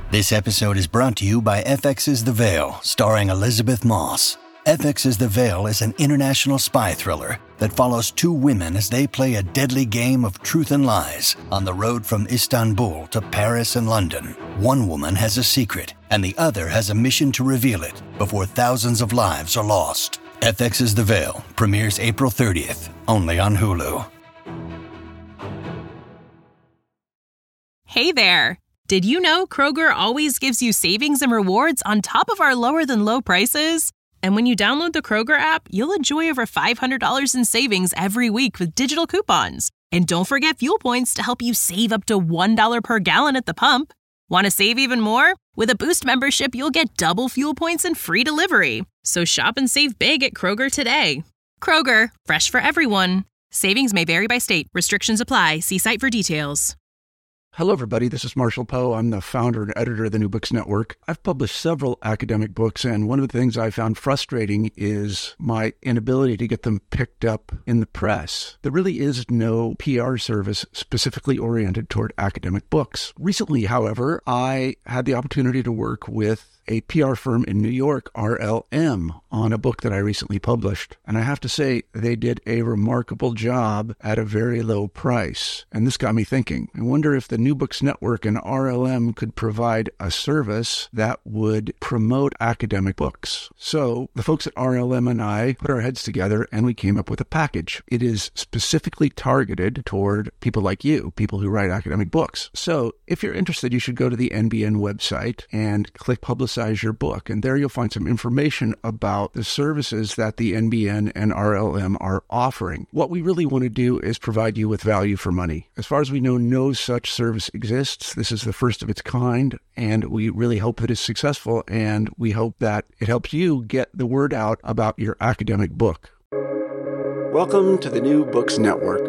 This episode is brought to you by FX's The Veil, starring Elizabeth Moss. FX's The Veil is an international spy thriller that follows two women as they play a deadly game of truth and lies on the road from Istanbul to Paris and London. One woman has a secret, and the other has a mission to reveal it before thousands of lives are lost. FX's The Veil premieres April 30th, only on Hulu. Hey there! Did you know Kroger always gives you savings and rewards on top of our lower-than-low prices? And when you download the Kroger app, you'll enjoy over $500 in savings every week with digital coupons. And don't forget fuel points to help you save up to $1 per gallon at the pump. Want to save even more? With a Boost membership, you'll get double fuel points and free delivery. So shop and save big at Kroger today. Kroger, fresh for everyone. Savings may vary by state. Restrictions apply. See site for details. Hello, everybody. This is Marshall Poe. I'm the founder and editor of the New Books Network. I've published several academic books, and one of the things I found frustrating is my inability to get them picked up in the press. There really is no PR service specifically oriented toward academic books. Recently, however, I had the opportunity to work with a PR firm in New York, RLM, on a book that I recently published. And I have to say, they did a remarkable job at a very low price. And this got me thinking. I wonder if the New Books Network and RLM could provide a service that would promote academic books. So the folks at RLM and I put our heads together and we came up with a package. It is specifically targeted toward people like you, people who write academic books. So if you're interested, you should go to the NBN website and click Publicize Your Book. And there you'll find some information about the services that the NBN and RLM are offering. What we really want to do is provide you with value for money. As far as we know, no such service exists. This is the first of its kind, and we really hope that it's successful, and we hope that it helps you get the word out about your academic book. Welcome to the New Books Network.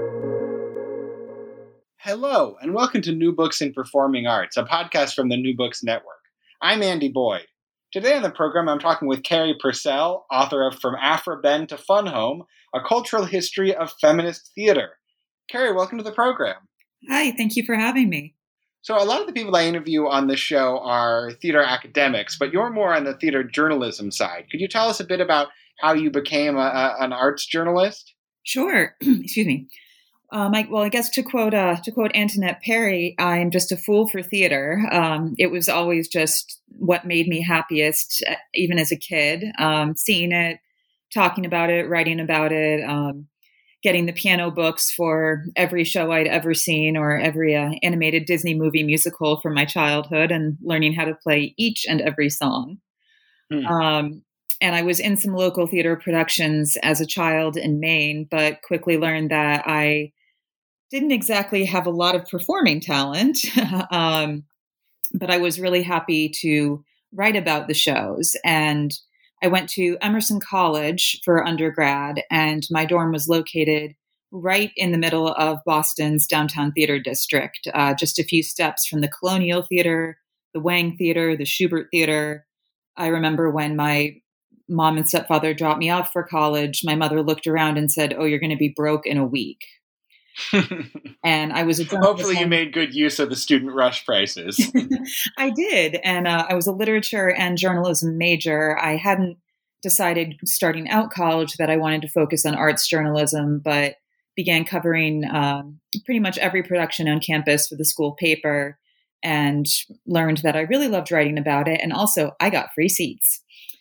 Hello, and welcome to New Books in Performing Arts, a podcast from the New Books Network. I'm Andy Boyd. Today on the program, I'm talking with Carrie Purcell, author of From Aphra Behn to Fun Home, A Cultural History of Feminist Theater. Carrie, welcome to the program. Hi, thank you for having me. So a lot of the people I interview on this show are theater academics, but you're more on the theater journalism side. Could you tell us a bit about how you became an arts journalist? Sure. Excuse me. I guess to quote Antoinette Perry, I'm just a fool for theater. It was always just what made me happiest, even as a kid, seeing it, talking about it, writing about it, getting the piano books for every show I'd ever seen or every animated Disney movie musical from my childhood and learning how to play each and every song. And I was in some local theater productions as a child in Maine, but quickly learned that I didn't exactly have a lot of performing talent, but I was really happy to write about the shows. And I went to Emerson College for undergrad, and my dorm was located right in the middle of Boston's downtown theater district, just a few steps from the Colonial Theater, the Wang Theater, the Schubert Theater. I remember when my mom and stepfather dropped me off for college, my mother looked around and said, "Oh, you're going to be broke in a week." And I was a journalist. Hopefully you made good use of the student rush prices. I did. And I was a literature and journalism major. I hadn't decided starting out college that I wanted to focus on arts journalism, but began covering pretty much every production on campus for the school paper and learned that I really loved writing about it. And also I got free seats.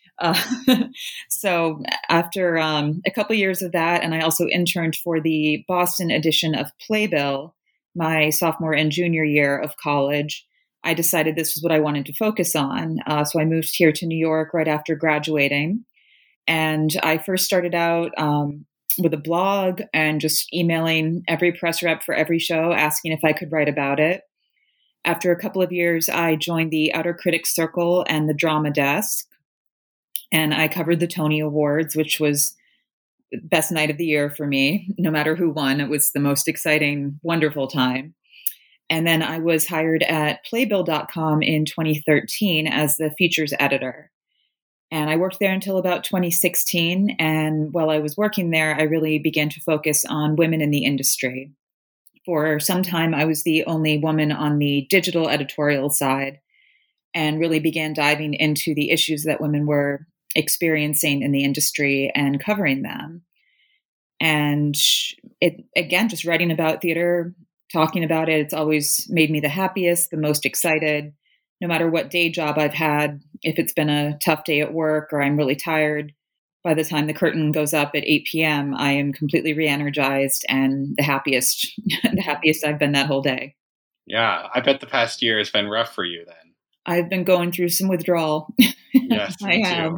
So after a couple years of that, and I also interned for the Boston edition of Playbill my sophomore and junior year of college, I decided this was what I wanted to focus on. So I moved here to New York right after graduating. And I first started out with a blog and just emailing every press rep for every show, asking if I could write about it. After a couple of years, I joined the Outer Critics Circle and the Drama Desk. And I covered the Tony Awards, which was the best night of the year for me. No matter who won, it was the most exciting, wonderful time. And then I was hired at Playbill.com in 2013 as the features editor. And I worked there until about 2016. And while I was working there, I really began to focus on women in the industry. For some time, I was the only woman on the digital editorial side. and really began diving into the issues that women were experiencing in the industry and covering them. And it, again, just writing about theater, talking about it, it's always made me the happiest, the most excited, no matter what day job I've had. If it's been a tough day at work or I'm really tired, by the time the curtain goes up at 8 p.m., I am completely re-energized and the happiest I've been that whole day. Yeah, I bet the past year has been rough for you then. I've been going through some withdrawal. Yes, me I have.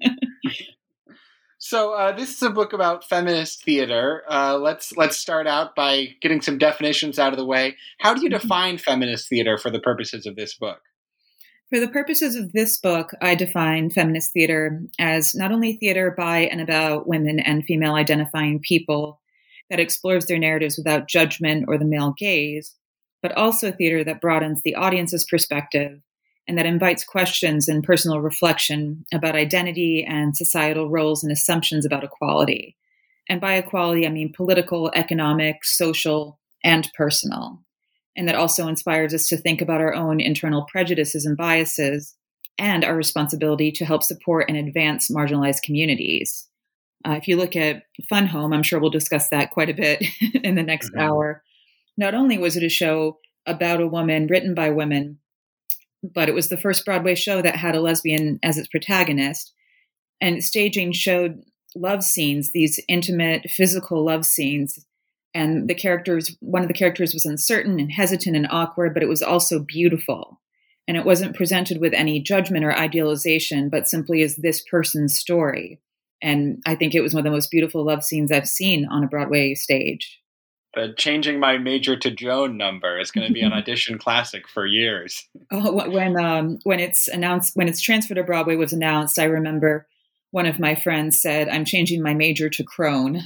So this is a book about feminist theater. Let's start out by getting some definitions out of the way. How do you define feminist theater for the purposes of this book? For the purposes of this book, I define feminist theater as not only theater by and about women and female identifying people that explores their narratives without judgment or the male gaze, but also theater that broadens the audience's perspective and that invites questions and personal reflection about identity and societal roles and assumptions about equality. And by equality, I mean political, economic, social, and personal. And that also inspires us to think about our own internal prejudices and biases and our responsibility to help support and advance marginalized communities. If you look at Fun Home, I'm sure we'll discuss that quite a bit in the next hour. Not only was it a show about a woman written by women, but it was the first Broadway show that had a lesbian as its protagonist. And staging showed love scenes, these intimate, physical love scenes. And one of the characters was uncertain and hesitant and awkward, but it was also beautiful. And it wasn't presented with any judgment or idealization, but simply as this person's story. And I think it was one of the most beautiful love scenes I've seen on a Broadway stage. The Changing My Major to Joan number is going to be an audition classic for years. Oh, when its transfer to Broadway was announced, I remember one of my friends said, "I'm changing my major to Crone."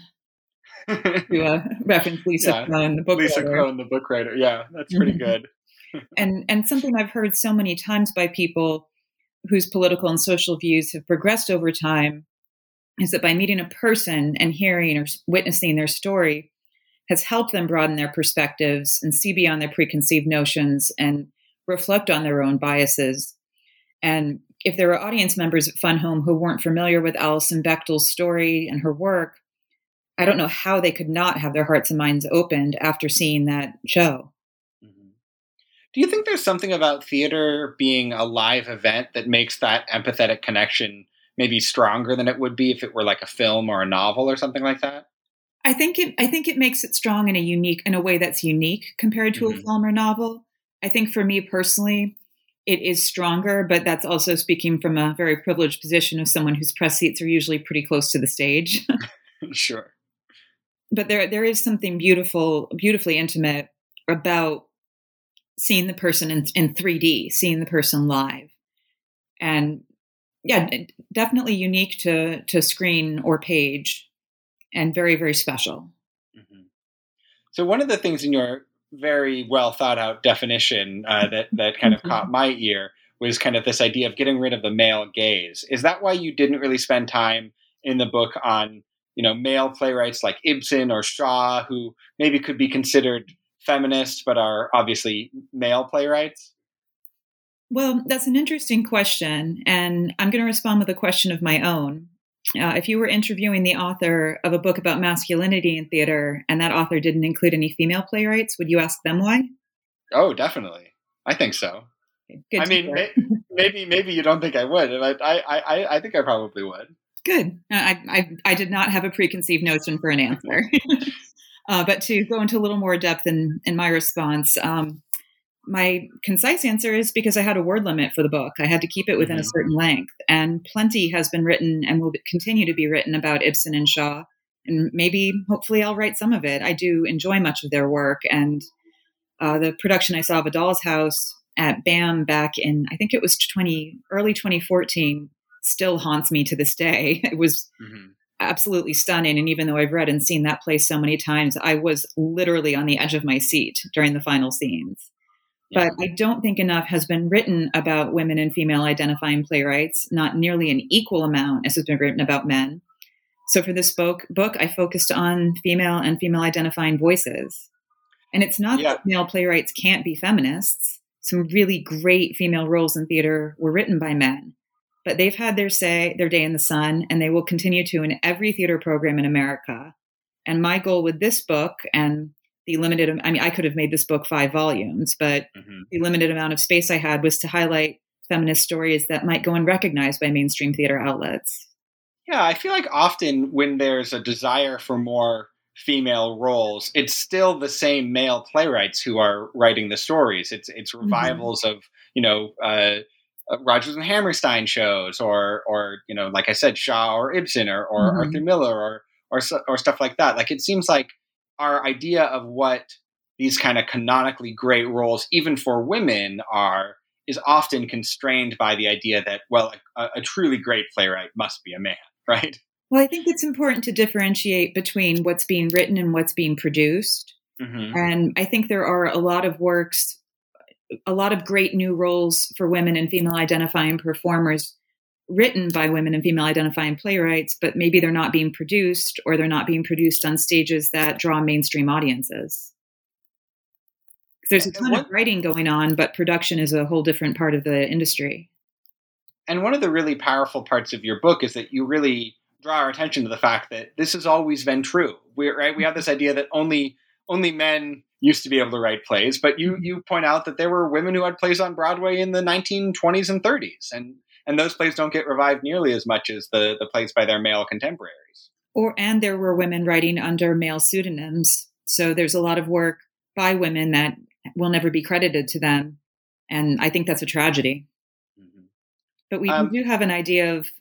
To reference Lisa Crone, the book writer. Lisa Crone, the book writer. Yeah, that's pretty good. And something I've heard so many times by people whose political and social views have progressed over time is that by meeting a person and hearing or witnessing their story has helped them broaden their perspectives and see beyond their preconceived notions and reflect on their own biases. And if there were audience members at Fun Home who weren't familiar with Alison Bechdel's story and her work, I don't know how they could not have their hearts and minds opened after seeing that show. Mm-hmm. Do you think there's something about theater being a live event that makes that empathetic connection maybe stronger than it would be if it were like a film or a novel or something like that? I think it makes it strong in a way that's unique compared to a film or novel. I think for me personally, it is stronger, but that's also speaking from a very privileged position of someone whose press seats are usually pretty close to the stage. Sure. But there is something beautifully intimate about seeing the person in 3D, seeing the person live. And yeah, definitely unique to screen or page and very, very special. Mm-hmm. So one of the things in your very well thought out definition that kind of caught my ear was kind of this idea of getting rid of the male gaze. Is that why you didn't really spend time in the book on, male playwrights like Ibsen or Shaw, who maybe could be considered feminists, but are obviously male playwrights? Well, that's an interesting question. And I'm going to respond with a question of my own. If you were interviewing the author of a book about masculinity in theater and that author didn't include any female playwrights, would you ask them why? Oh, definitely. I think so. Good. I mean, maybe you don't think I would, but I think I probably would. Good. I did not have a preconceived notion for an answer. But to go into a little more depth in my response, my concise answer is because I had a word limit for the book. I had to keep it within a certain length. And plenty has been written and will continue to be written about Ibsen and Shaw. And hopefully I'll write some of it. I do enjoy much of their work. And the production I saw of A Doll's House at BAM back in, I think it was early 2014, still haunts me to this day. It was absolutely stunning. And even though I've read and seen that play so many times, I was literally on the edge of my seat during the final scenes. But I don't think enough has been written about women and female identifying playwrights, not nearly an equal amount as has been written about men. So for this book, I focused on female and female identifying voices. And it's not that male playwrights can't be feminists. some really great female roles in theater were written by men. But they've had their day in the sun, and they will continue to in every theater program in America. And my goal with this book and the limited, I could have made this book 5 volumes, but the limited amount of space I had was to highlight feminist stories that might go unrecognized by mainstream theater outlets. Yeah, I feel like often when there's a desire for more female roles, it's still the same male playwrights who are writing the stories. It's revivals of, Rodgers and Hammerstein shows, or like I said, Shaw or Ibsen or Arthur Miller or stuff like that. Like, it seems like our idea of what these kind of canonically great roles, even for women, are, is often constrained by the idea that, well, a truly great playwright must be a man, right? Well, I think it's important to differentiate between what's being written and what's being produced. And I think there are a lot of works, a lot of great new roles for women and female identifying performers written by women and female identifying playwrights, but maybe they're not being produced, or they're not being produced on stages that draw mainstream audiences. There's a ton of writing going on, but production is a whole different part of the industry. And one of the really powerful parts of your book is that you really draw our attention to the fact that this has always been true. We have this idea that only men used to be able to write plays, but you point out that there were women who had plays on Broadway in the 1920s and 30s, and those plays don't get revived nearly as much as the plays by their male contemporaries. And there were women writing under male pseudonyms. So there's a lot of work by women that will never be credited to them. And I think that's a tragedy. But we do have an idea of,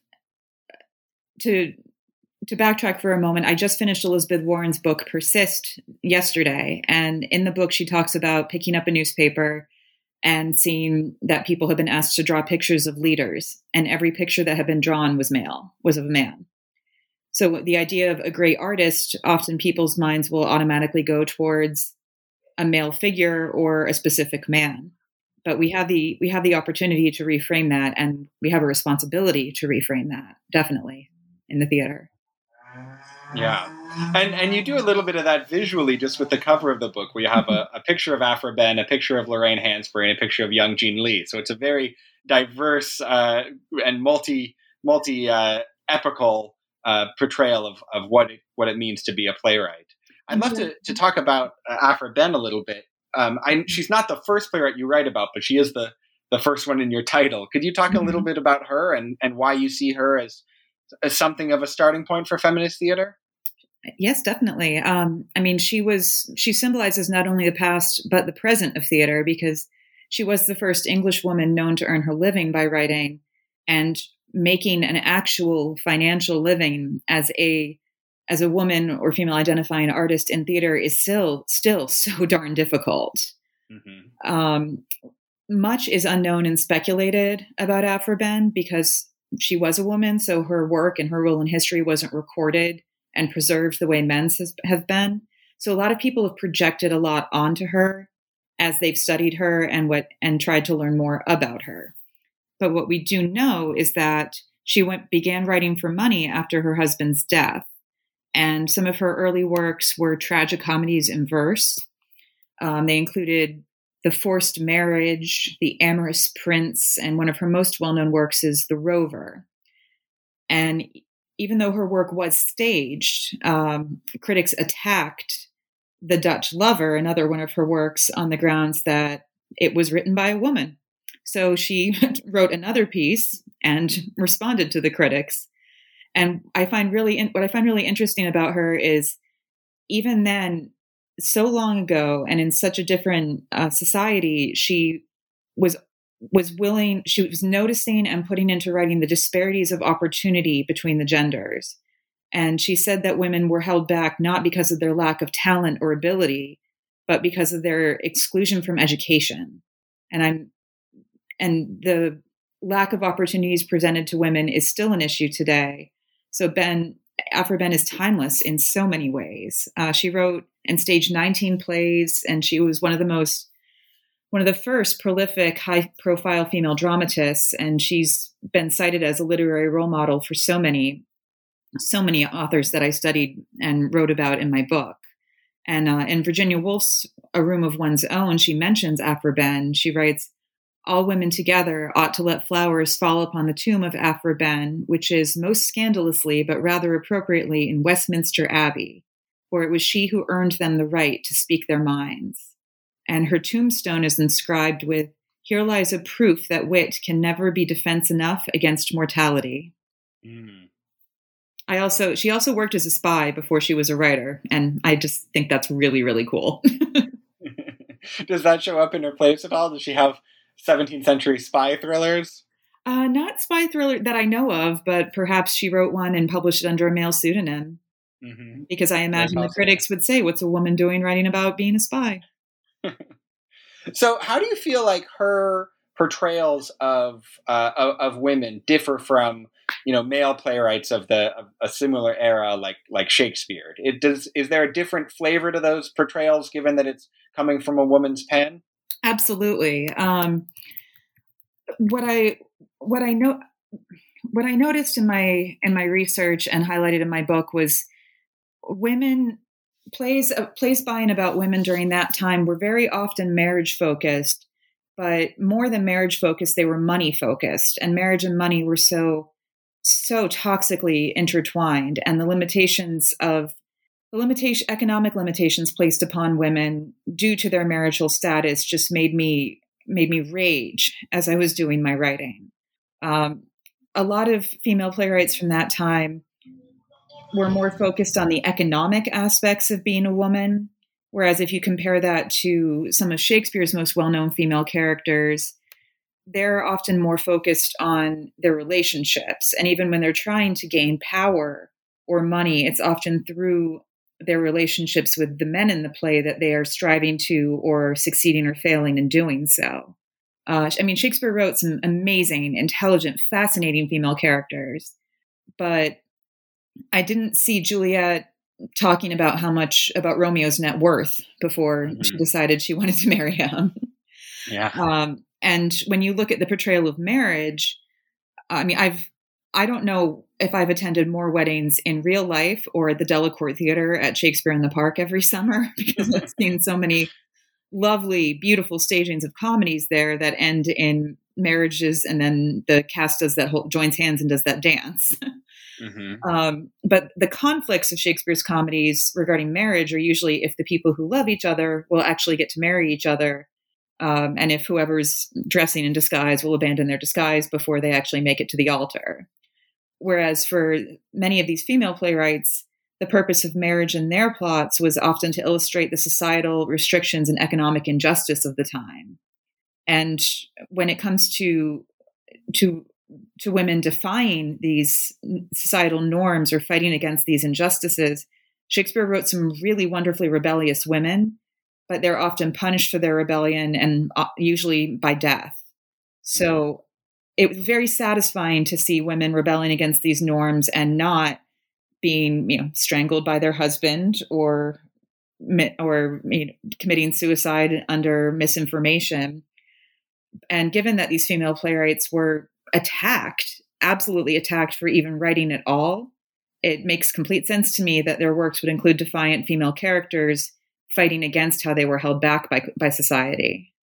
to backtrack for a moment, I just finished Elizabeth Warren's book, Persist, yesterday. And in the book, she talks about picking up a newspaper and seeing that people have been asked to draw pictures of leaders. And every picture that had been drawn was of a man. So the idea of a great artist, often people's minds will automatically go towards a male figure or a specific man. But we have the opportunity to reframe that, and we have a responsibility to reframe that, definitely, in the theater. Yeah. And you do a little bit of that visually just with the cover of the book, where you have a picture of Aphra Behn, a picture of Lorraine Hansberry, and a picture of young Jean Lee. So it's a very diverse and multi epical portrayal of what it means to be a playwright. I'd love to talk about Aphra Behn a little bit. She's not the first playwright you write about, but she is the first one in your title. Could you talk a little bit about her and why you see her as something of a starting point for feminist theater? Yes, definitely. She symbolizes not only the past, but the present of theater, because she was the first English woman known to earn her living by writing, and making an actual financial living as a woman or female identifying artist in theater is still so darn difficult. Much is unknown and speculated about Aphra Behn because she was a woman, so her work and her role in history wasn't recorded and preserved the way men's have been. So a lot of people have projected a lot onto her as they've studied her and tried to learn more about her. But what we do know is that she began writing for money after her husband's death. And some of her early works were tragicomedies in verse. They included The Forced Marriage, The Amorous Prince, and one of her most well-known works is The Rover. And even though her work was staged, critics attacked The Dutch Lover, another one of her works, on the grounds that it was written by a woman. So she wrote another piece and responded to the critics. And what I find really interesting about her is, even then, so long ago and in such a different society, she was noticing and putting into writing the disparities of opportunity between the genders. And she said that women were held back not because of their lack of talent or ability, but because of their exclusion from education. And the lack of opportunities presented to women is still an issue today. So Aphra Behn is timeless in so many ways. She wrote and staged 19 plays, and she was one of the first prolific, high-profile female dramatists, and she's been cited as a literary role model for so many authors that I studied and wrote about in my book. And in Virginia Woolf's A Room of One's Own, she mentions Aphra Behn. She writes, "All women together ought to let flowers fall upon the tomb of Aphra Behn, which is most scandalously, but rather appropriately, in Westminster Abbey, for it was she who earned them the right to speak their minds. And her tombstone is inscribed with, 'Here lies a proof that wit can never be defense enough against mortality.'" Mm. She also worked as a spy before she was a writer, and I just think that's really, really cool. Does that show up in her plays at all? Does she have 17th century spy thrillers? Not spy thriller that I know of, but perhaps she wrote one and published it under a male pseudonym. Mm-hmm. Because I imagine the critics would say, "What's a woman doing writing about being a spy?" So how do you feel like her portrayals of women differ from, male playwrights of a similar era, like Shakespeare? Is there a different flavor to those portrayals, given that it's coming from a woman's pen? Absolutely. What I noticed in my research and highlighted in my book was plays by and about women during that time were very often marriage focused, but more than marriage focused, they were money focused, and marriage and money were so toxically intertwined, and economic limitations placed upon women due to their marital status just made me rage as I was doing my writing. A lot of female playwrights from that time were more focused on the economic aspects of being a woman, whereas if you compare that to some of Shakespeare's most well-known female characters, they're often more focused on their relationships. And even when they're trying to gain power or money, it's often through their relationships with the men in the play that they are striving to or succeeding or failing in doing so. Shakespeare wrote some amazing, intelligent, fascinating female characters, but I didn't see Juliet talking about about Romeo's net worth before she decided she wanted to marry him. Yeah. And when you look at the portrayal of marriage, I don't know if I've attended more weddings in real life or at the Delacorte Theater at Shakespeare in the Park every summer, because I've seen so many lovely, beautiful stagings of comedies there that end in marriages, and then the cast joins hands and does that dance. Mm-hmm. But the conflicts of Shakespeare's comedies regarding marriage are usually if the people who love each other will actually get to marry each other, and if whoever's dressing in disguise will abandon their disguise before they actually make it to the altar. Whereas for many of these female playwrights, the purpose of marriage in their plots was often to illustrate the societal restrictions and economic injustice of the time. And when it comes to women defying these societal norms or fighting against these injustices, Shakespeare wrote some really wonderfully rebellious women, but they're often punished for their rebellion, and usually by death. So it was very satisfying to see women rebelling against these norms and not being, strangled by their husband or committing suicide under misinformation. And given that these female playwrights were absolutely attacked for even writing at all, it makes complete sense to me that their works would include defiant female characters fighting against how they were held back by society.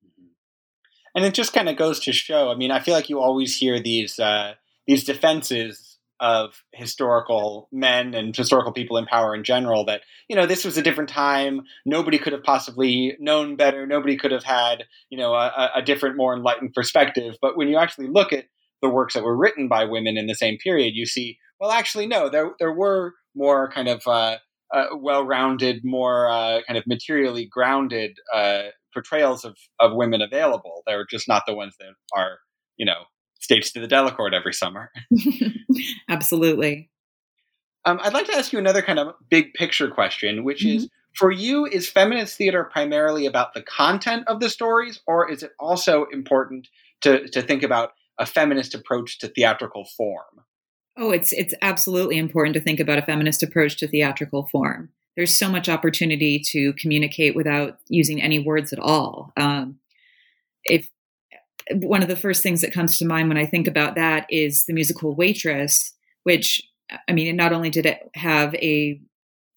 And it just kind of goes to show, I feel like you always hear these defenses of historical men and historical people in power in general that, this was a different time. Nobody could have possibly known better. Nobody could have had, a different, more enlightened perspective. But when you actually look at the works that were written by women in the same period, you see, well, actually, no, there were more kind of well-rounded, more kind of materially grounded portrayals of women available. They were just not the ones that are, staged to the Delacorte every summer. Absolutely. I'd like to ask you another kind of big picture question, which is, for you, is feminist theater primarily about the content of the stories, or is it also important to think about a feminist approach to theatrical form? Oh, it's absolutely important to think about a feminist approach to theatrical form. There's so much opportunity to communicate without using any words at all. If one of the first things that comes to mind when I think about that is the musical Waitress, which, not only did it have a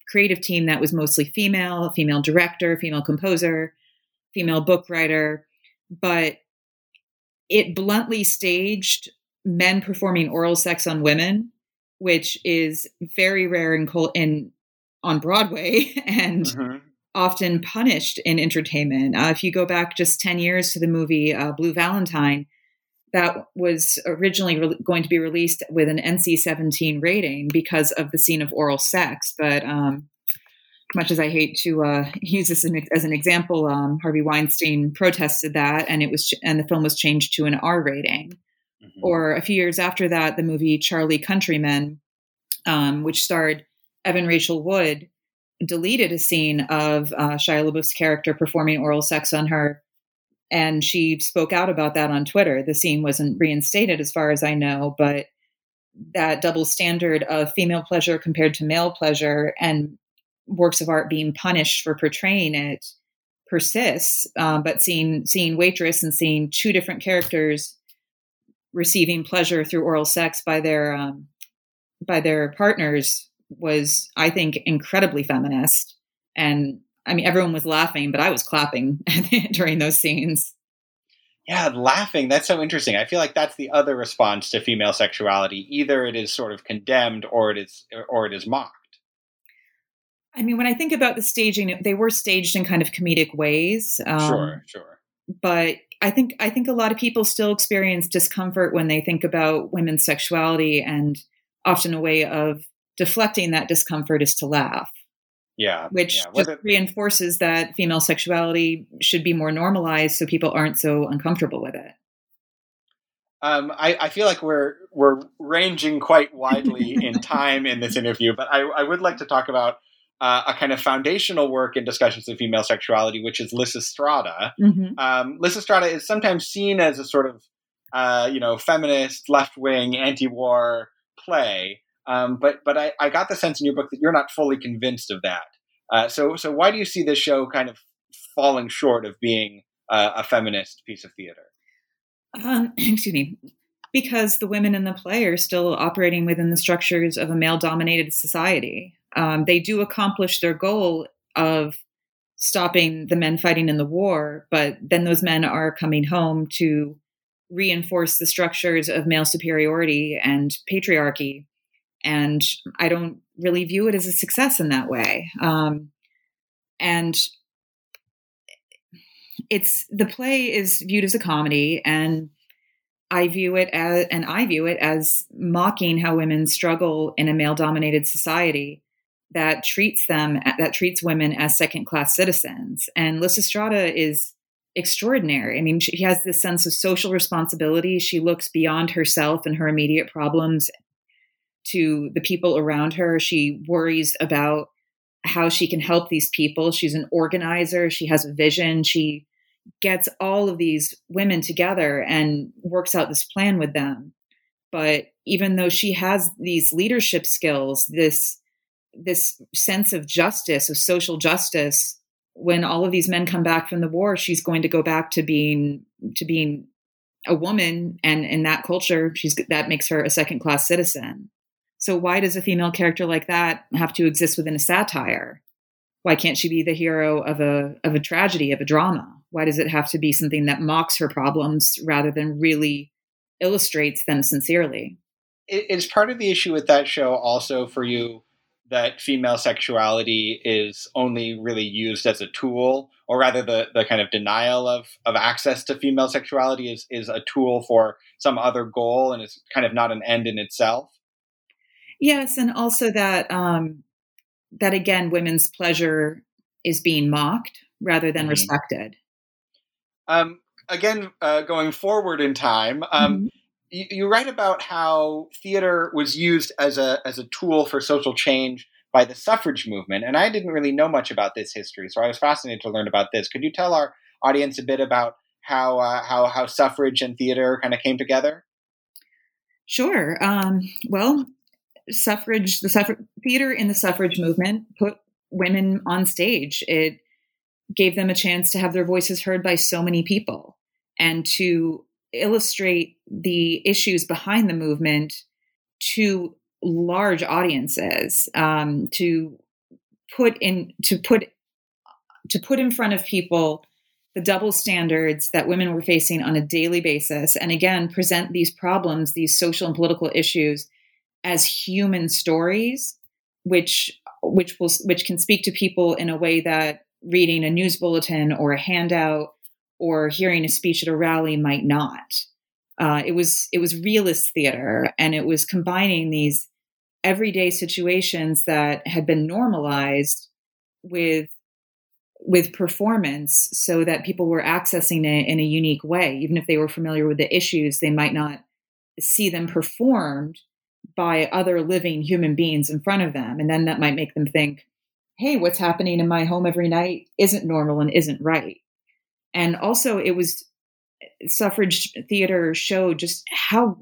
creative team that was mostly female, a female director, female composer, female book writer, but it bluntly staged men performing oral sex on women, which is very rare on Broadway and often punished in entertainment. If you go back just 10 years to the movie Blue Valentine, that was originally going to be released with an NC-17 rating because of the scene of oral sex. But much as I hate to use this as an example, Harvey Weinstein protested that, and the film was changed to an R rating. Or a few years after that, the movie Charlie Countrymen, which starred Evan Rachel Wood, deleted a scene of Shia LaBeouf's character performing oral sex on her. And she spoke out about that on Twitter. The scene wasn't reinstated as far as I know, but that double standard of female pleasure compared to male pleasure and works of art being punished for portraying it persists. But seeing Waitress and seeing two different characters receiving pleasure through oral sex by their partners was, I think, incredibly feminist. And I mean, everyone was laughing, but I was clapping during those scenes. Yeah, laughing. That's so interesting. I feel like that's the other response to female sexuality. Either it is sort of condemned or it is mocked. I mean, when I think about the staging, they were staged in kind of comedic ways. Sure. But I think a lot of people still experience discomfort when they think about women's sexuality, and often a way of deflecting that discomfort is to laugh. Yeah. Which just reinforces that female sexuality should be more normalized so people aren't so uncomfortable with it. I feel like we're ranging quite widely in time in this interview, but I would like to talk about a kind of foundational work in discussions of female sexuality, which is Lysistrata. Lysistrata is sometimes seen as a sort of, feminist, left-wing, anti-war play. But I got the sense in your book that you're not fully convinced of that. So why do you see this show kind of falling short of being a feminist piece of theater? Excuse me. Because the women in the play are still operating within the structures of a male-dominated society. They do accomplish their goal of stopping the men fighting in the war, but then those men are coming home to reinforce the structures of male superiority and patriarchy. And I don't really view it as a success in that way. And the play is viewed as a comedy, and I view it as mocking how women struggle in a male-dominated society that treats women as second-class citizens. And Lysistrata is extraordinary. I mean, she has this sense of social responsibility. She looks beyond herself and her immediate problems to the people around her. She worries about how she can help these people. She's an organizer. She has a vision. She gets all of these women together and works out this plan with them. But even though she has these leadership skills, this sense of justice, of social justice, when all of these men come back from the war, she's going to go back to being a woman. And in that culture, that makes her a second-class citizen. So why does a female character like that have to exist within a satire? Why can't she be the hero of a tragedy, of a drama? Why does it have to be something that mocks her problems rather than really illustrates them sincerely? Is part of the issue with that show also for you that female sexuality is only really used as a tool, or rather the kind of denial of access to female sexuality is a tool for some other goal and is kind of not an end in itself? Yes, and also that again, women's pleasure is being mocked rather than respected. Going forward in time, you write about how theater was used as a tool for social change by the suffrage movement, and I didn't really know much about this history, so I was fascinated to learn about this. Could you tell our audience a bit about how suffrage and theater kind of came together? Sure. Well, the theater in the suffrage movement put women on stage. It gave them a chance to have their voices heard by so many people and to illustrate the issues behind the movement to large audiences, to put in front of people the double standards that women were facing on a daily basis, and again present these problems, these social and political issues, as human stories, which can speak to people in a way that reading a news bulletin or a handout or hearing a speech at a rally might not. It was realist theater, and it was combining these everyday situations that had been normalized with performance, so that people were accessing it in a unique way. Even if they were familiar with the issues, they might not see them performed by other living human beings in front of them. And then that might make them think, hey, what's happening in my home every night isn't normal and isn't right. And also suffrage theater showed just how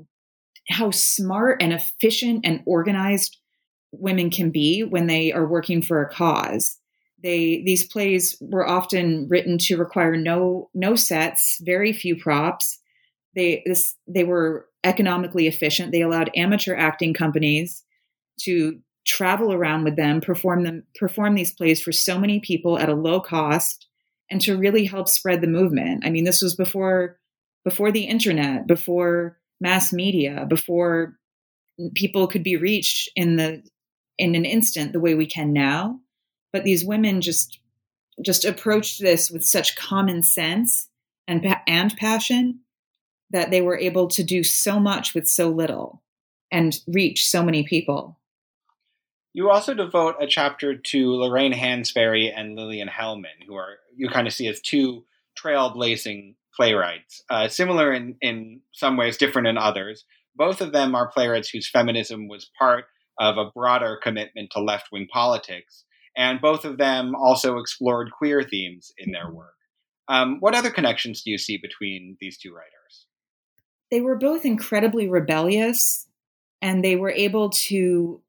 smart and efficient and organized women can be when they are working for a cause. These plays were often written to require no sets, very few props. They were economically efficient. They allowed amateur acting companies to travel around with them, perform these plays for so many people at a low cost, and to really help spread the movement. I mean, this was before the internet, before mass media, before people could be reached in an instant the way we can now. But these women just approached this with such common sense and passion that they were able to do so much with so little and reach so many people. You also devote a chapter to Lorraine Hansberry and Lillian Hellman, who you kind of see as two trailblazing playwrights, similar in some ways, different in others. Both of them are playwrights whose feminism was part of a broader commitment to left-wing politics, and both of them also explored queer themes in their work. What other connections do you see between these two writers? They were both incredibly rebellious, and they were able to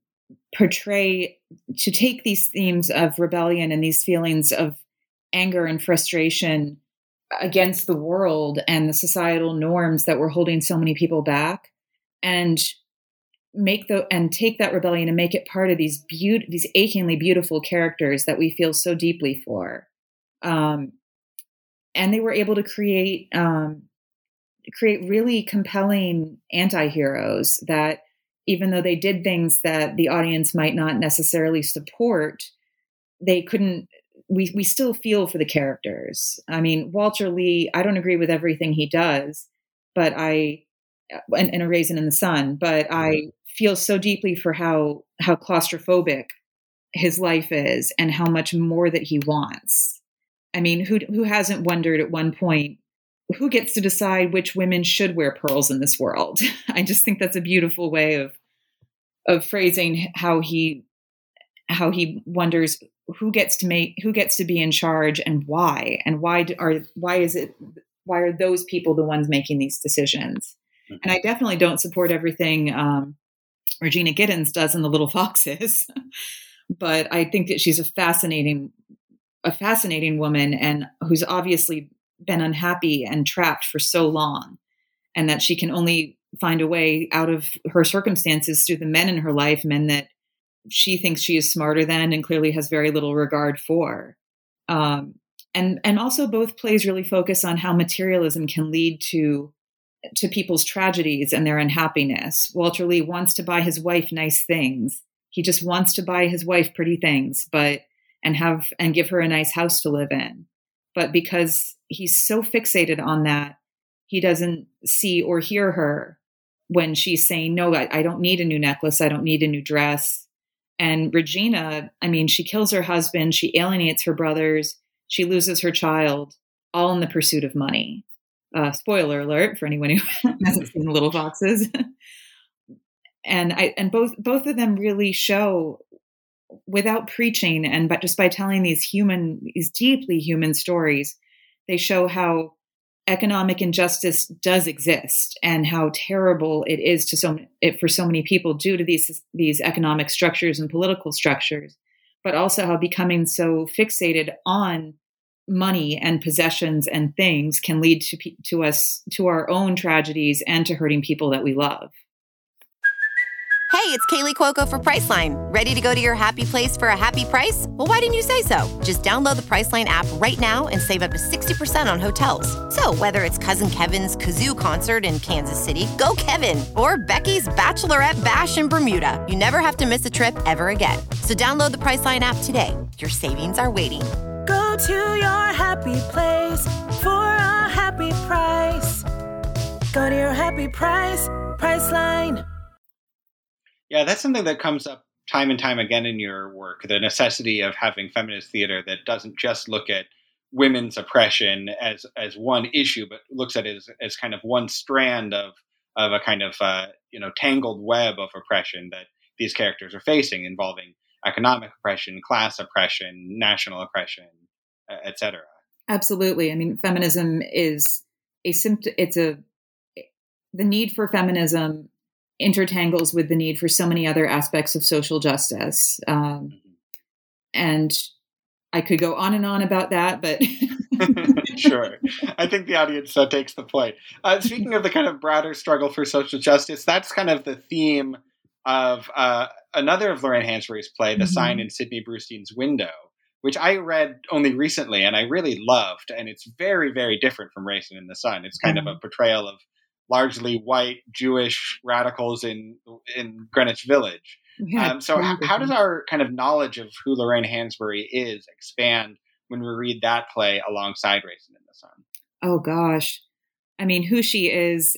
take these themes of rebellion and these feelings of anger and frustration against the world and the societal norms that were holding so many people back, and take that rebellion and make it part of these achingly beautiful characters that we feel so deeply for. And they were able to create really compelling anti-heroes that, even though they did things that the audience might not necessarily support, we still feel for the characters. I mean, Walter Lee, I don't agree with everything he does, but in A Raisin in the Sun, but I feel so deeply for how claustrophobic his life is and how much more that he wants. I mean, who hasn't wondered at one point, who gets to decide which women should wear pearls in this world? I just think that's a beautiful way of phrasing how he wonders who gets to be in charge and why are those people the ones making these decisions? Mm-hmm. And I definitely don't support everything Regina Giddens does in The Little Foxes, but I think that she's a fascinating woman, and who's obviously been unhappy and trapped for so long, and that she can only find a way out of her circumstances through the men in her life, men that she thinks she is smarter than and clearly has very little regard for. And also both plays really focus on how materialism can lead to people's tragedies and their unhappiness. Walter Lee wants to buy his wife nice things. He just wants to buy his wife pretty things, and give her a nice house to live in. But because he's so fixated on that, he doesn't see or hear her when she's saying, no, I don't need a new necklace. I don't need a new dress. And Regina, I mean, she kills her husband. She alienates her brothers. She loses her child, all in the pursuit of money. Spoiler alert for anyone who hasn't seen The Little Foxes. And both of them really show, without preaching but just by telling these deeply human stories, they show how economic injustice does exist and how terrible it is for so many people due to these economic structures and political structures, but also how becoming so fixated on money and possessions and things can lead to our own tragedies and to hurting people that we love. Hey, Hey, it's Kaylee Cuoco for Priceline. Ready to go to your happy place for a happy price? Well, why didn't you say so? Just download the Priceline app right now and save up to 60% on hotels. So whether it's Cousin Kevin's Kazoo Concert in Kansas City, go Kevin, or Becky's Bachelorette Bash in Bermuda, you never have to miss a trip ever again. So download the Priceline app today. Your savings are waiting. Go to your happy place for a happy price. Go to your happy price, Priceline. Yeah, that's something that comes up time and time again in your work, the necessity of having feminist theater that doesn't just look at women's oppression as one issue, but looks at it as kind of one strand of a kind of tangled web of oppression that these characters are facing, involving economic oppression, class oppression, national oppression, etc. Absolutely. I mean, feminism is a symptom. The need for feminism intertangles with the need for so many other aspects of social justice. And I could go on and on about that, but Sure. I think the audience takes the point. Speaking of the kind of broader struggle for social justice, that's kind of the theme of another of Lorraine Hansberry's play, The Sign in Sidney Brustein's Window, which I read only recently and I really loved. And it's very, very different from Raisin in the Sun. It's kind of a portrayal of largely white Jewish radicals in Greenwich Village. So how does our kind of knowledge of who Lorraine Hansberry is expand when we read that play alongside Raisin in the Sun? Oh gosh. I mean, who she is,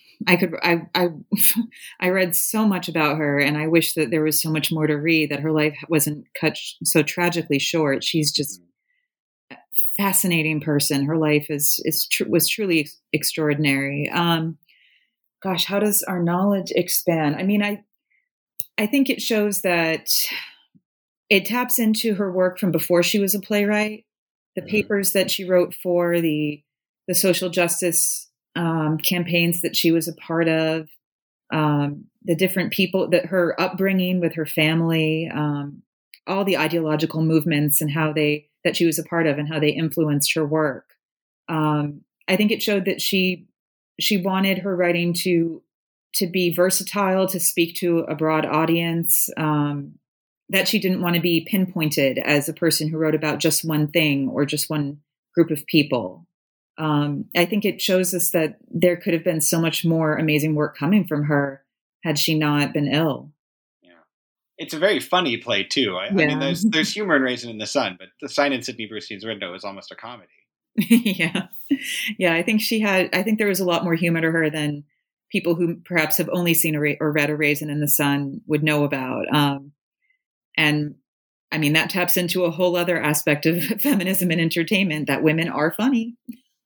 I read so much about her, and I wish that there was so much more to read, that her life wasn't cut so tragically short. She's just a fascinating person. Her life was truly extraordinary. Gosh, how does our knowledge expand? I mean, I think it shows that it taps into her work from before she was a playwright, the papers that she wrote for, the social justice campaigns that she was a part of, the different people, that her upbringing with her family, all the ideological movements and that she was a part of and how they influenced her work. I think it showed that she wanted her writing to be versatile, to speak to a broad audience, that she didn't want to be pinpointed as a person who wrote about just one thing or just one group of people. I think it shows us that there could have been so much more amazing work coming from her had she not been ill. Yeah. It's a very funny play too. I mean, there's humor in Raisin in the Sun, but The Sign in Sidney Brustein's Window is almost a comedy. Yeah. I think there was a lot more humor to her than people who perhaps have only seen or read A Raisin in the Sun would know about. And I mean, that taps into a whole other aspect of feminism and entertainment, that women are funny.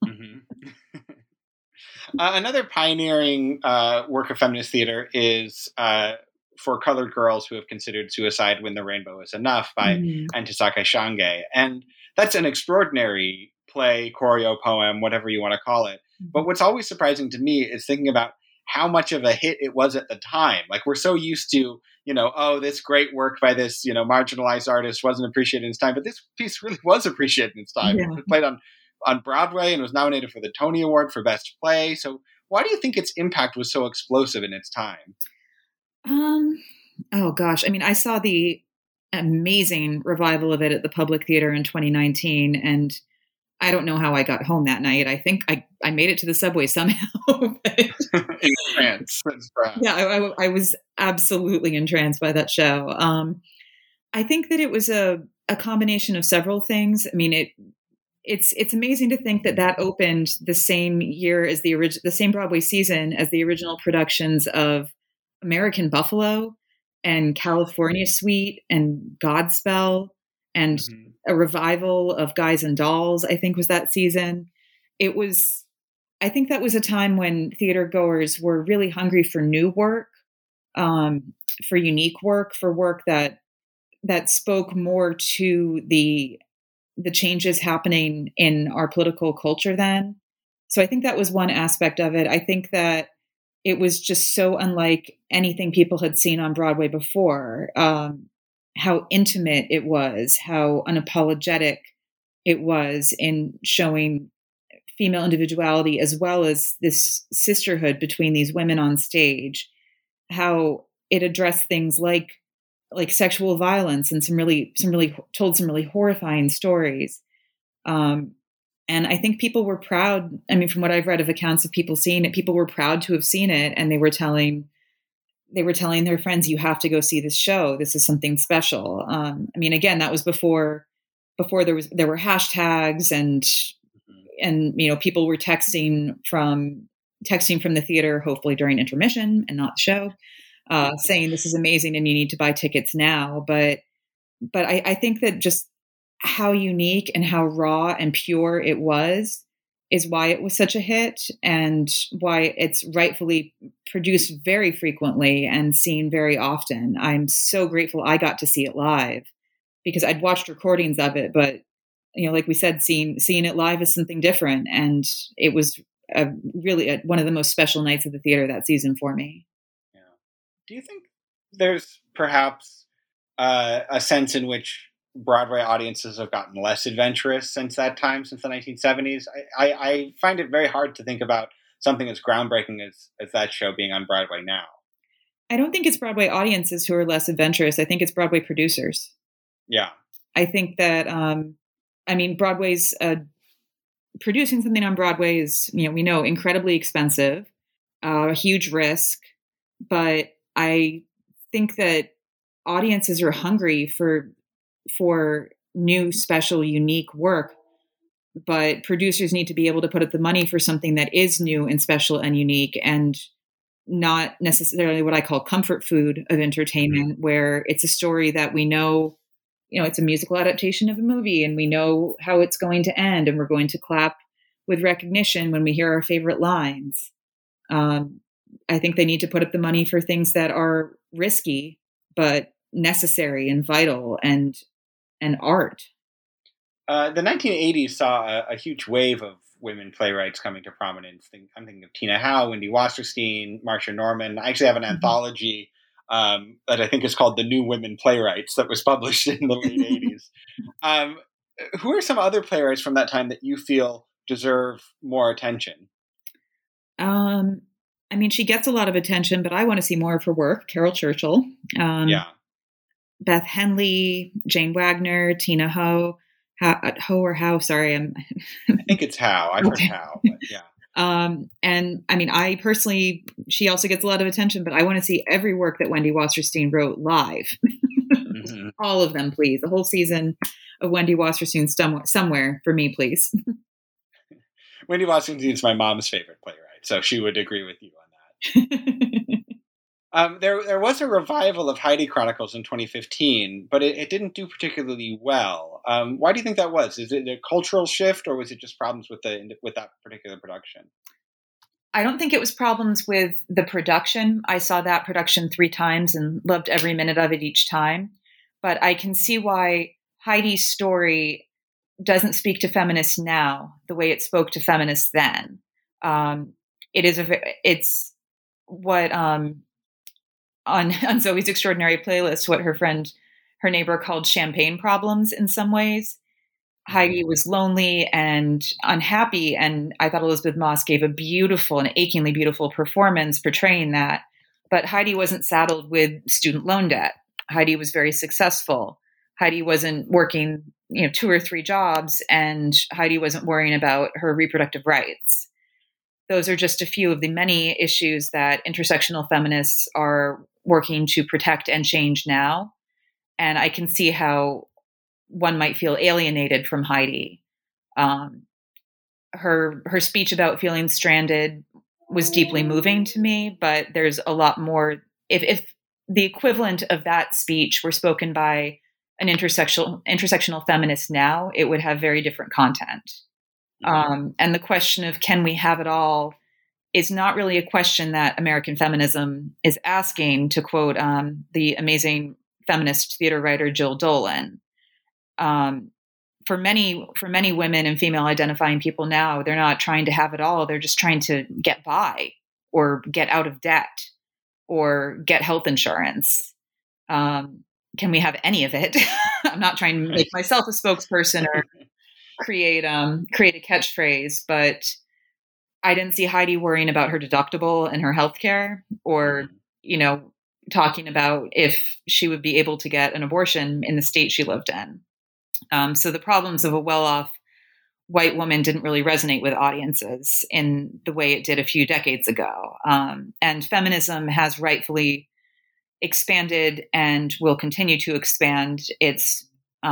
Another pioneering work of feminist theater is For Colored Girls Who Have Considered Suicide When the Rainbow Is Enough by Ntozake Shange. And that's an extraordinary play, choreo, poem, whatever you want to call it. But what's always surprising to me is thinking about how much of a hit it was at the time. Like, we're so used to, this great work by this, marginalized artist wasn't appreciated in its time. But this piece really was appreciated in its time. Yeah. It was played on Broadway and was nominated for the Tony Award for Best Play. So why do you think its impact was so explosive in its time? Oh gosh. I mean, I saw the amazing revival of it at the Public Theater in 2019, and I don't know how I got home that night. I think I made it to the subway somehow. Entranced. Yeah, I was absolutely entranced by that show. I think that it was a combination of several things. I mean, it's amazing to think that opened the same year as the same Broadway season as the original productions of American Buffalo and California Suite and Godspell and a revival of Guys and Dolls, I think was that season. I think that was a time when theater goers were really hungry for new work, for unique work, for work that spoke more to the changes happening in our political culture then. So I think that was one aspect of it. I think that it was just so unlike anything people had seen on Broadway before. How intimate it was, how unapologetic it was in showing female individuality, as well as this sisterhood between these women on stage, how it addressed things like sexual violence and some really told some really horrifying stories. And I think people were proud. I mean, from what I've read of accounts of people seeing it, people were proud to have seen it, and they were telling their friends, "You have to go see this show. This is something special." I mean, again, that was before there were hashtags and people were texting from the theater, hopefully during intermission and not the show, saying this is amazing and you need to buy tickets now. But I think that just how unique and how raw and pure it was is why it was such a hit, and why it's rightfully produced very frequently and seen very often. I'm so grateful I got to see it live, because I'd watched recordings of it, but like we said, seeing it live is something different, and it was really one of the most special nights of the theater that season for me. Yeah. Do you think there's perhaps a sense in which Broadway audiences have gotten less adventurous since that time, since the 1970s? I find it very hard to think about something as groundbreaking as that show being on Broadway now. I don't think it's Broadway audiences who are less adventurous. I think it's Broadway producers. Yeah. I think that, Broadway's producing something on Broadway is, we know, incredibly expensive, a huge risk, but I think that audiences are hungry for new, special, unique work, but producers need to be able to put up the money for something that is new and special and unique, and not necessarily what I call comfort food of entertainment, where it's a story that we know, it's a musical adaptation of a movie and we know how it's going to end, and we're going to clap with recognition when we hear our favorite lines. I think they need to put up the money for things that are risky, but necessary and vital and art. The 1980s saw a huge wave of women playwrights coming to prominence. I'm thinking of Tina Howe, Wendy Wasserstein, Marcia Norman. I actually have an anthology that I think is called The New Women Playwrights that was published in the late 80s. Who are some other playwrights from that time that you feel deserve more attention? She gets a lot of attention, but I want to see more of her work. Carol Churchill. Beth Henley, Jane Wagner, Tina Ho. Ho or How? Sorry, I think it's How. I've heard How, but yeah. I personally, she also gets a lot of attention, but I want to see every work that Wendy Wasserstein wrote live. Mm-hmm. All of them, please. The whole season of Wendy Wasserstein somewhere for me, please. Wendy Wasserstein is my mom's favorite playwright, so she would agree with you on that. There was a revival of Heidi Chronicles in 2015, but it didn't do particularly well. Why do you think that was? Is it a cultural shift, or was it just problems with that particular production? I don't think it was problems with the production. I saw that production 3 times and loved every minute of it each time. But I can see why Heidi's story doesn't speak to feminists now the way it spoke to feminists then. It's what on Zoe's Extraordinary Playlist, what her neighbor called champagne problems in some ways. Heidi was lonely and unhappy, and I thought Elizabeth Moss gave a beautiful and achingly beautiful performance portraying that. But Heidi wasn't saddled with student loan debt. Heidi was very successful. Heidi wasn't working, 2 or 3 jobs, and Heidi wasn't worrying about her reproductive rights. Those are just a few of the many issues that intersectional feminists are working to protect and change now. And I can see how one might feel alienated from Heidi. Her speech about feeling stranded was deeply moving to me, but there's a lot more. If the equivalent of that speech were spoken by an intersectional feminist now, it would have very different content. And the question of can we have it all is not really a question that American feminism is asking, to quote the amazing feminist theater writer Jill Dolan. For many women and female identifying people now, they're not trying to have it all. They're just trying to get by or get out of debt or get health insurance. Can we have any of it? I'm not trying to make myself a spokesperson or create a catchphrase, but I didn't see Heidi worrying about her deductible and her healthcare, or, talking about if she would be able to get an abortion in the state she lived in. So the problems of a well-off white woman didn't really resonate with audiences in the way it did a few decades ago. And feminism has rightfully expanded and will continue to expand its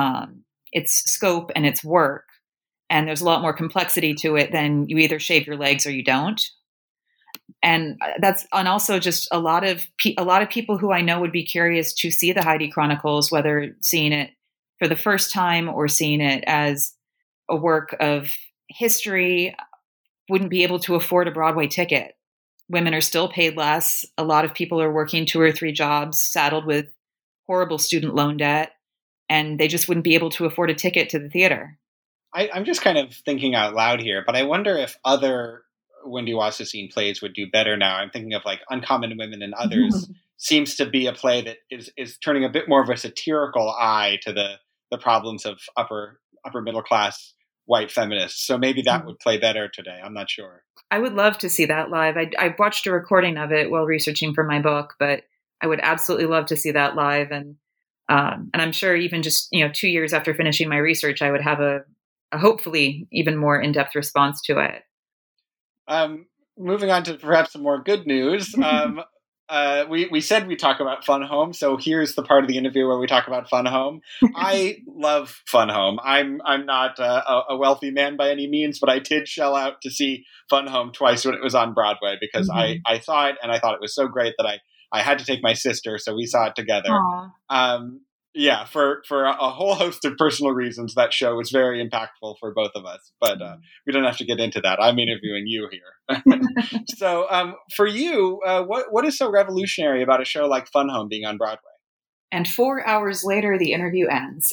scope and its work. And there's a lot more complexity to it than you either shave your legs or you don't. And also just a lot of people who I know would be curious to see the Heidi Chronicles, whether seeing it for the first time or seeing it as a work of history, wouldn't be able to afford a Broadway ticket. Women are still paid less. A lot of people are working 2 or 3 jobs, saddled with horrible student loan debt, and they just wouldn't be able to afford a ticket to the theater. I'm just kind of thinking out loud here, but I wonder if other Wendy Wasserstein plays would do better now. I'm thinking of like Uncommon Women and Others seems to be a play that is turning a bit more of a satirical eye to the problems of upper middle class white feminists. So maybe that would play better today. I'm not sure. I would love to see that live. I watched a recording of it while researching for my book, but I would absolutely love to see that live. And I'm sure even just 2 years after finishing my research, I would have a hopefully even more in-depth response to it. Moving on to perhaps some more good news. We said we talk about Fun Home, so here's the part of the interview where we talk about Fun Home. I love Fun Home. I'm not a wealthy man by any means, but I did shell out to see Fun Home twice when it was on Broadway because I saw it and I thought it was so great that I had to take my sister, so we saw it together. Yeah, for a whole host of personal reasons, that show was very impactful for both of us. But we don't have to get into that. I'm interviewing you here. So for you, what is so revolutionary about a show like Fun Home being on Broadway? And 4 hours later, the interview ends.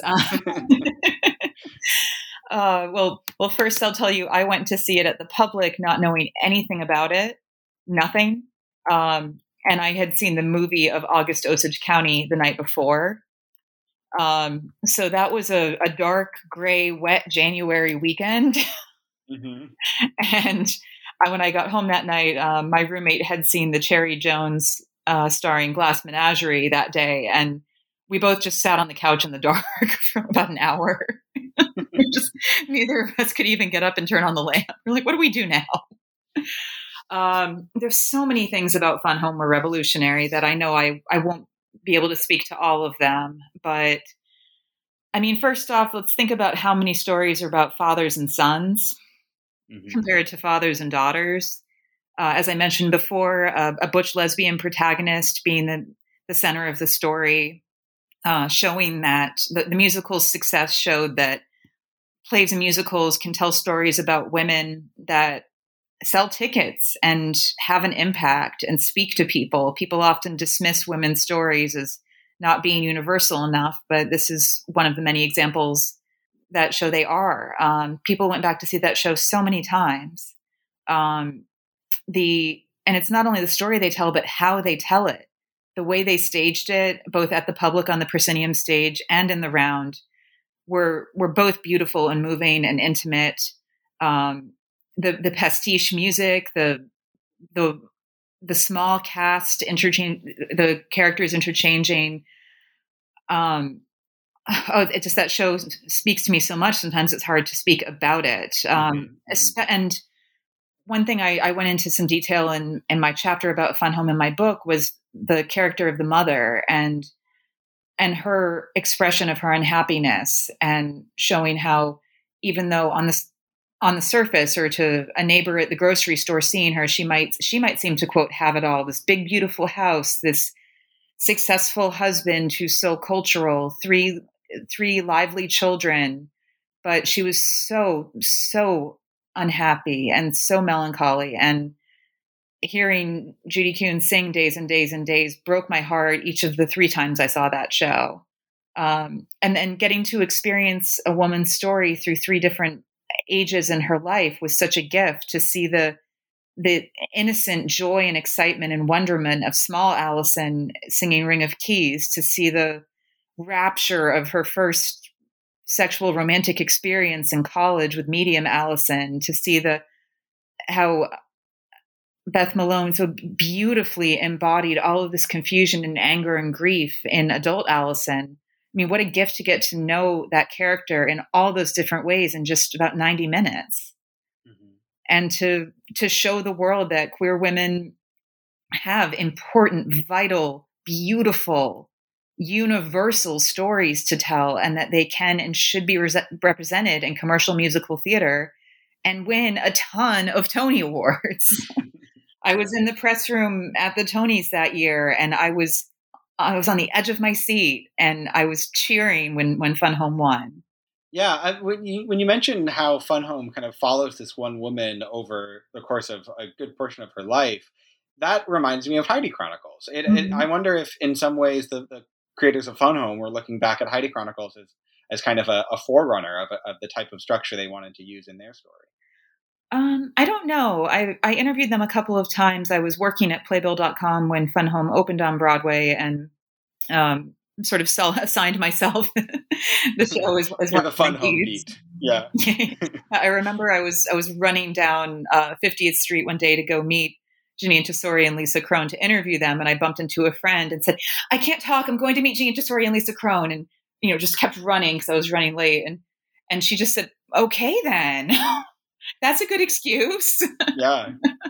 Well, first I'll tell you, I went to see it at the Public, not knowing anything about it, nothing. And I had seen the movie of August Osage County the night before. So that was a dark, gray, wet January weekend. Mm-hmm. And when I got home that night, my roommate had seen the Cherry Jones starring Glass Menagerie that day. And we both just sat on the couch in the dark for about an hour. Neither of us could even get up and turn on the lamp. We're like, what do we do now? There's so many things about Fun Home were revolutionary that I know I won't be able to speak to all of them. But I mean, first off, let's think about how many stories are about fathers and sons compared to fathers and daughters. As I mentioned before, a butch lesbian protagonist being the center of the story, showing that the musical's success showed that plays and musicals can tell stories about women that sell tickets and have an impact and speak to people. People often dismiss women's stories as not being universal enough, but this is one of the many examples that show they are. People went back to see that show so many times. And it's not only the story they tell, but how they tell it. The way they staged it, both at the Public on the proscenium stage and in the round, were both beautiful and moving and intimate. The pastiche music, the small cast the characters interchanging. It just, that show speaks to me so much. Sometimes it's hard to speak about it. And one thing I went into some detail in my chapter about Fun Home in my book was the character of the mother and her expression of her unhappiness, and showing how even though on the surface, or to a neighbor at the grocery store seeing her, she might seem to, quote, have it all, this big, beautiful house, this successful husband who's so cultural, three lively children, but she was so unhappy and so melancholy. And hearing Judy Kuhn sing Days and Days and Days broke my heart each of the 3 times I saw that show. And then getting to experience a woman's story through 3 different ages in her life was such a gift, to see the innocent joy and excitement and wonderment of small Allison singing Ring of Keys, to see the rapture of her first sexual romantic experience in college with medium Allison, to see how Beth Malone so beautifully embodied all of this confusion and anger and grief in adult Allison. I mean, what a gift to get to know that character in all those different ways in just about 90 minutes. Mm-hmm. And to show the world that queer women have important, vital, beautiful, universal stories to tell, and that they can and should be represented in commercial musical theater and win a ton of Tony Awards. I was in the press room at the Tonys that year, and I was on the edge of my seat, and I was cheering when Fun Home won. Yeah, when you mentioned how Fun Home kind of follows this one woman over the course of a good portion of her life, that reminds me of Heidi Chronicles. I wonder if, in some ways, the creators of Fun Home were looking back at Heidi Chronicles as kind of a forerunner of the type of structure they wanted to use in their story. I don't know. I interviewed them a couple of times. I was working at Playbill.com when Fun Home opened on Broadway, and sort of assigned myself the show as one the Fun Home beat. Yeah. I remember I was running down 50th Street one day to go meet Jeanine Tesori and Lisa Kron to interview them, and I bumped into a friend and said, "I can't talk. I'm going to meet Jeanine Tesori and Lisa Kron," and just kept running because I was running late, and she just said, "Okay, then." That's a good excuse. Yeah.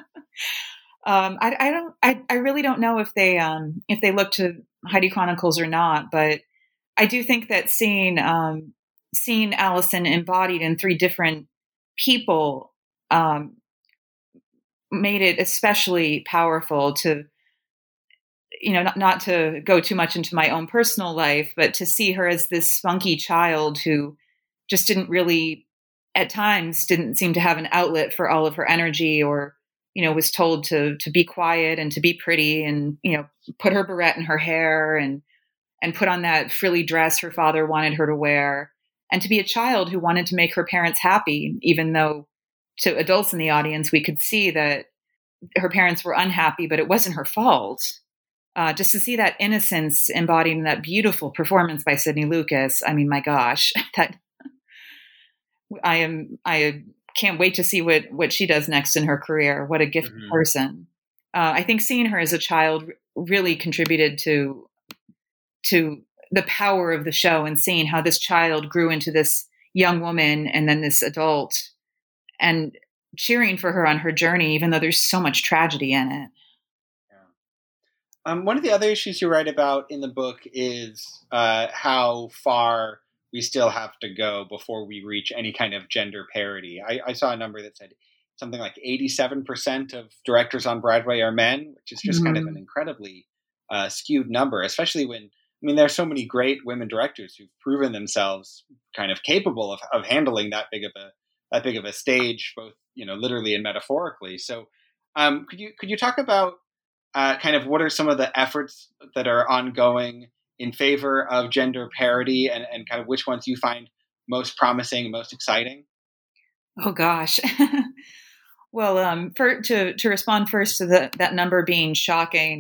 I really don't know if they look to Heidi Chronicles or not, but I do think that seeing Allison embodied in three different people made it especially powerful to, not to go too much into my own personal life, but to see her as this spunky child who just at times didn't seem to have an outlet for all of her energy, or, was told to be quiet and to be pretty and, put her barrette in her hair and put on that frilly dress her father wanted her to wear, and to be a child who wanted to make her parents happy, even though to adults in the audience, we could see that her parents were unhappy, but it wasn't her fault. Just to see that innocence embodied in that beautiful performance by Sydney Lucas. I mean, my gosh, I can't wait to see what she does next in her career. What a gifted person. I think seeing her as a child really contributed to the power of the show, and seeing how this child grew into this young woman and then this adult, and cheering for her on her journey, even though there's so much tragedy in it. Yeah. One of the other issues you write about in the book is how far we still have to go before we reach any kind of gender parity. I saw a number that said something like 87% of directors on Broadway are men, which is just kind of an incredibly skewed number, especially when, there are so many great women directors who've proven themselves kind of capable of handling that big of a stage, both, literally and metaphorically. So could you talk about kind of what are some of the efforts that are ongoing in favor of gender parity, and kind of which ones you find most promising, most exciting? Oh gosh. Well, to respond first to that number being shocking,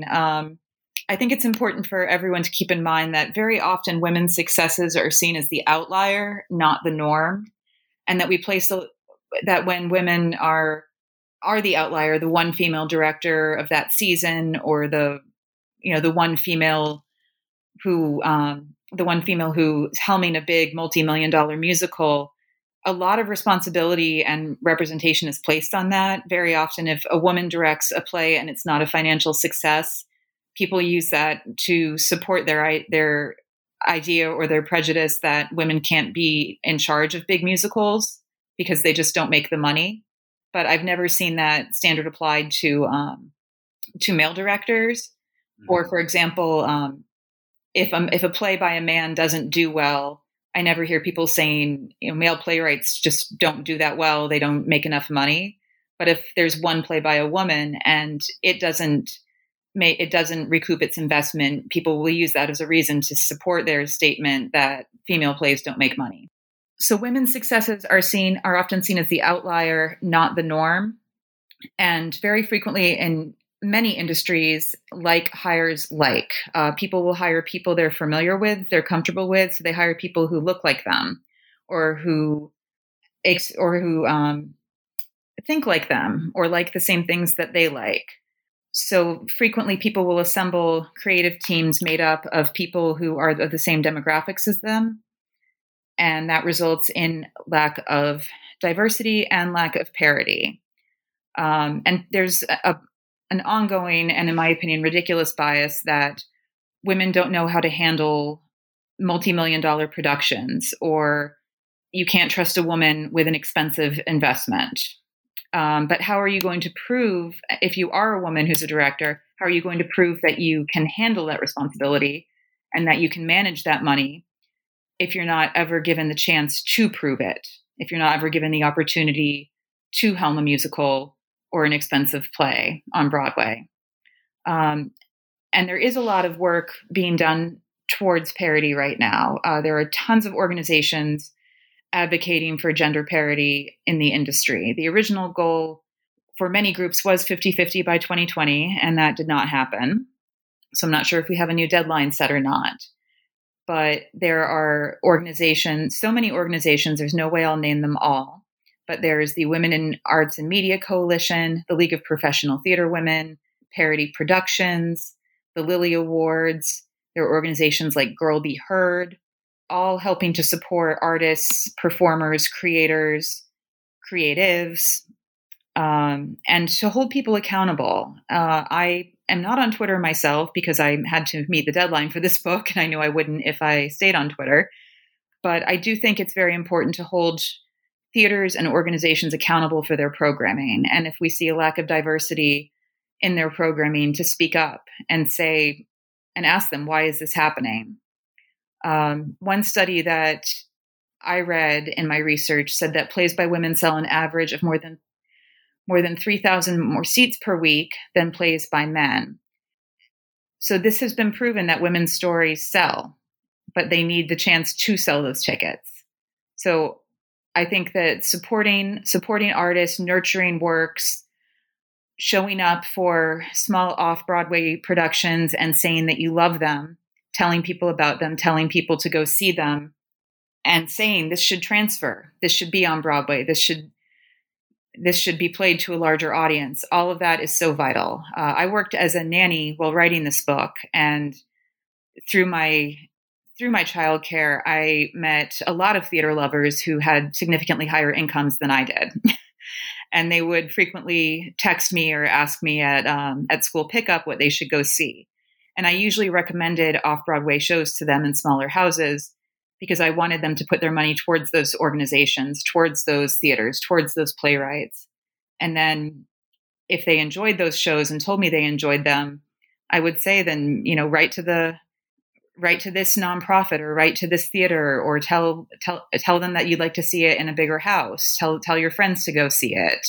I think it's important for everyone to keep in mind that very often women's successes are seen as the outlier, not the norm, and that we place that when women are the outlier, the one female director of that season, or the one female who's helming a big multi-million-dollar musical, a lot of responsibility and representation is placed on that. Very often, if a woman directs a play and it's not a financial success, people use that to support their idea or their prejudice that women can't be in charge of big musicals because they just don't make the money. But I've never seen that standard applied to male directors. Mm-hmm. Or, for example, if a play by a man doesn't do well, I never hear people saying, male playwrights just don't do that well. They don't make enough money. But if there's one play by a woman and it doesn't recoup its investment, people will use that as a reason to support their statement that female plays don't make money. So women's successes are often seen as the outlier, not the norm. And very frequently in many industries, hires like. People will hire people they're familiar with, they're comfortable with, so they hire people who look like them, or who think like them or like the same things that they like. So frequently people will assemble creative teams made up of people who are of the same demographics as them. And that results in lack of diversity and lack of parity. And there's an ongoing and, in my opinion, ridiculous bias that women don't know how to handle multi-million-dollar productions, or you can't trust a woman with an expensive investment. But how are you going to prove, if you are a woman who's a director, how are you going to prove that you can handle that responsibility and that you can manage that money if you're not ever given the chance to prove it, if you're not ever given the opportunity to helm a musical or an expensive play on Broadway? And there is a lot of work being done towards parity right now. There are tons of organizations advocating for gender parity in the industry. The original goal for many groups was 50-50 by 2020, and that did not happen. So I'm not sure if we have a new deadline set or not. But there are organizations, so many organizations, there's no way I'll name them all. But there's the Women in Arts and Media Coalition, the League of Professional Theater Women, Parity Productions, the Lilly Awards. There are organizations like Girl Be Heard, all helping to support artists, performers, creators, creatives, and to hold people accountable. I am not on Twitter myself because I had to meet the deadline for this book, and I knew I wouldn't if I stayed on Twitter. But I do think it's very important to hold theaters and organizations accountable for their programming. And if we see a lack of diversity in their programming, to speak up and say, and ask them, why is this happening? One study that I read in my research said that plays by women sell an average of more than 3,000 more seats per week than plays by men. So this has been proven that women's stories sell, but they need the chance to sell those tickets. So I think that supporting artists, nurturing works, showing up for small off-Broadway productions and saying that you love them, telling people about them, telling people to go see them, and saying this should transfer, this should be on Broadway, this should be played to a larger audience. All of that is so vital. I worked as a nanny while writing this book, and through my childcare, I met a lot of theater lovers who had significantly higher incomes than I did. And they would frequently text me or ask me at school pickup what they should go see. And I usually recommended off-Broadway shows to them in smaller houses because I wanted them to put their money towards those organizations, towards those theaters, towards those playwrights. And then if they enjoyed those shows and told me they enjoyed them, I would say then, write to this nonprofit or write to this theater, or tell them that you'd like to see it in a bigger house. Tell your friends to go see it.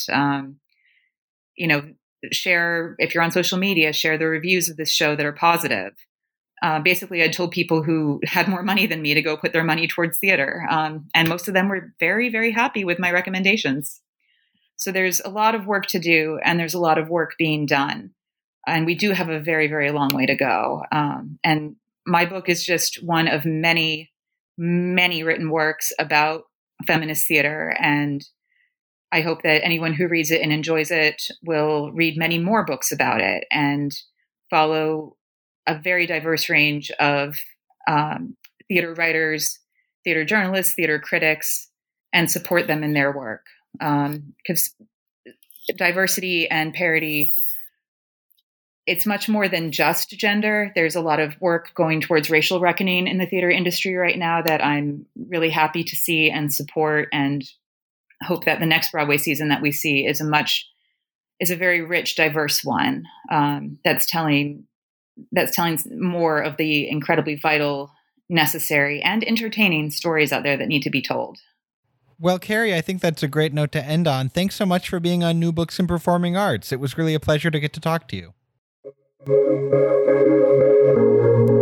Share, if you're on social media, share the reviews of this show that are positive. Basically, I told people who had more money than me to go put their money towards theater. And most of them were very, very happy with my recommendations. So there's a lot of work to do, and there's a lot of work being done. And we do have a very, very long way to go. And my book is just one of many, many written works about feminist theater. And I hope that anyone who reads it and enjoys it will read many more books about it and follow a very diverse range of theater writers, theater journalists, theater critics, and support them in their work. Because diversity and parity, it's much more than just gender. There's a lot of work going towards racial reckoning in the theater industry right now that I'm really happy to see and support, and hope that the next Broadway season that we see is a very rich, diverse one that's telling more of the incredibly vital, necessary, and entertaining stories out there that need to be told. Well, Carrie, I think that's a great note to end on. Thanks so much for being on New Books in Performing Arts. It was really a pleasure to get to talk to you.